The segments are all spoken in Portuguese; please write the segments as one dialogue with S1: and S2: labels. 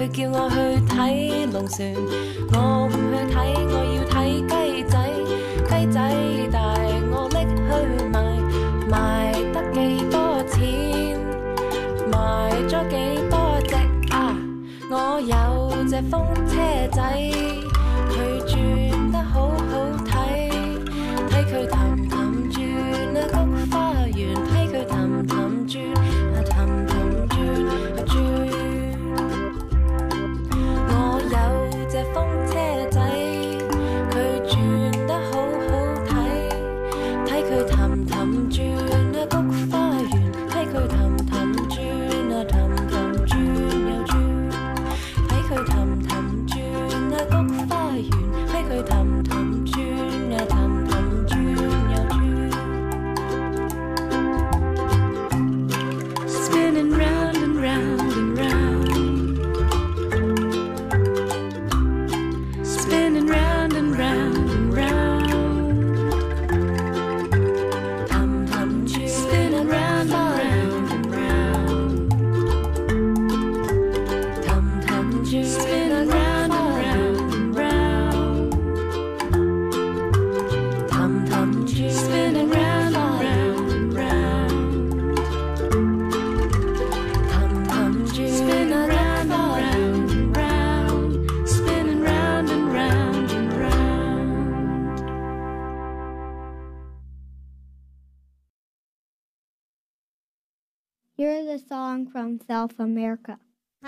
S1: 佢叫我去睇龍船，我唔去睇，我要睇雞仔。雞仔大，我拎去賣，賣得幾多錢？賣咗幾多隻啊？我有隻風車仔，佢轉得好好睇，睇佢氹氹轉啊菊花園，睇佢氹氹轉啊氹氹轉啊轉。我有隻風車仔，佢轉得好好睇，睇佢氹氹轉啊菊花園，睇佢氹氹轉啊氹氹轉又轉，睇佢氹氹轉啊菊花園，睇佢氹氹轉啊氹氹轉又轉。Spinning round and round and round, spinning round and round and round. Tum tum tune, spinning round and round and round. Tum tum tune, spinning round and round and round. Tum tum tune, spinning round and round and round. Tum tum tune, spinning round and round and round, spinning round and round and round.
S2: Here's a song from South America.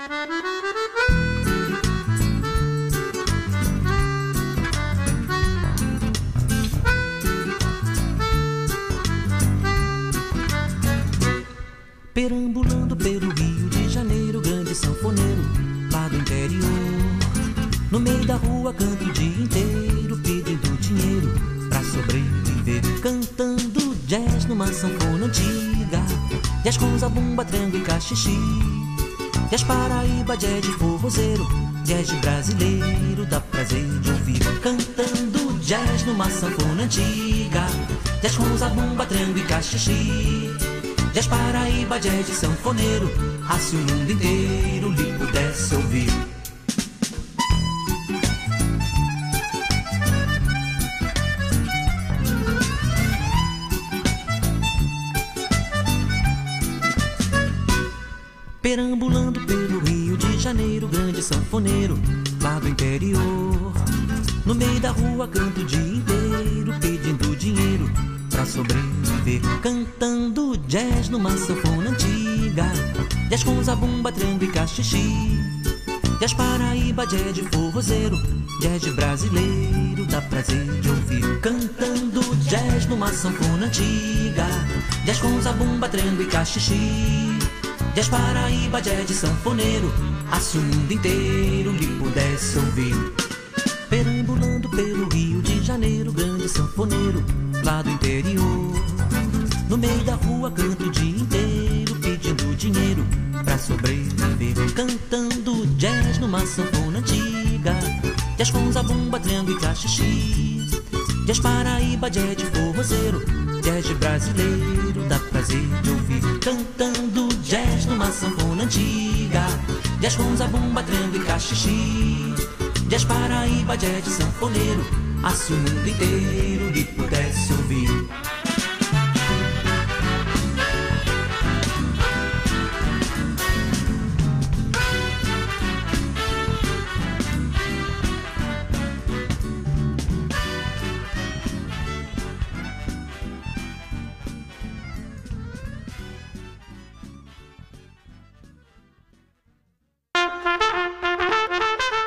S3: Perambulando pelo Rio de Janeiro, grande sanfoneiro lá do interior. No meio da rua canto o dia inteiro, pedindo dinheiro pra sobreviver. Cantando jazz numa sanfona antiga, jazz com zabumba, trango e cachixi. Jazz Paraíba, jazz de forrozeiro, jazz de brasileiro, dá prazer de ouvir. Cantando jazz numa sanfona antiga, jazz com zabumba, trango e cachixi. Jazz Paraíba, jazz de sanfoneiro, ah, se o mundo inteiro lhe pudesse ouvir. Perambulando pelo Rio de Janeiro, grande sanfoneiro lá do interior. No meio da rua canto o dia inteiro, pedindo dinheiro pra sobreviver. Cantando jazz numa sanfona antiga, jazz com zabumba, trango e cachixi. Jazz Paraíba, jazz de forrozeiro, jazz de brasileiro, dá prazer de ouvir. Cantando jazz numa sanfona antiga, jazz com zabumba, trango e cachixi. Jazz Paraíba, jazz de sanfoneiro, ah, se o mundo inteiro lhe pudesse ouvir. Perambulando pelo Rio de Janeiro, grande sanfoneiro lá do interior. No meio da rua canto o dia inteiro, pedindo dinheiro pra sobreviver. Cantando jazz numa sanfona antiga, jazz com zabumba, trango e cachixi. Jazz Paraíba, jazz de forrozeiro, jazz de brasileiro, dá prazer de ouvir. Cantando jazz numa sanfona antiga, jazz com zabumba, trango e cachixi. Jazz Paraíba, jazz de sanfoneiro, ah, se o mundo inteiro